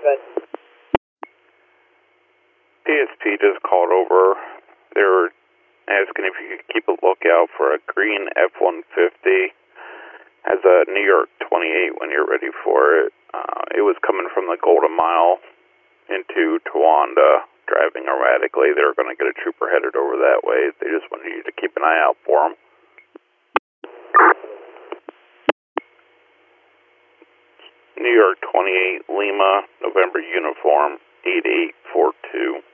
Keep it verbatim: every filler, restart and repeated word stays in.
P S P just called over. They were asking if you could keep a lookout for a green F one fifty. Has a New York twenty-eight when you're ready for it. Uh, it was coming from the Golden Mile into Towanda, driving erratically. They were going to get a trooper headed over that way. They just wanted you to keep an eye out for them. New York twenty-eight, Lima, November uniform, eight eight four two.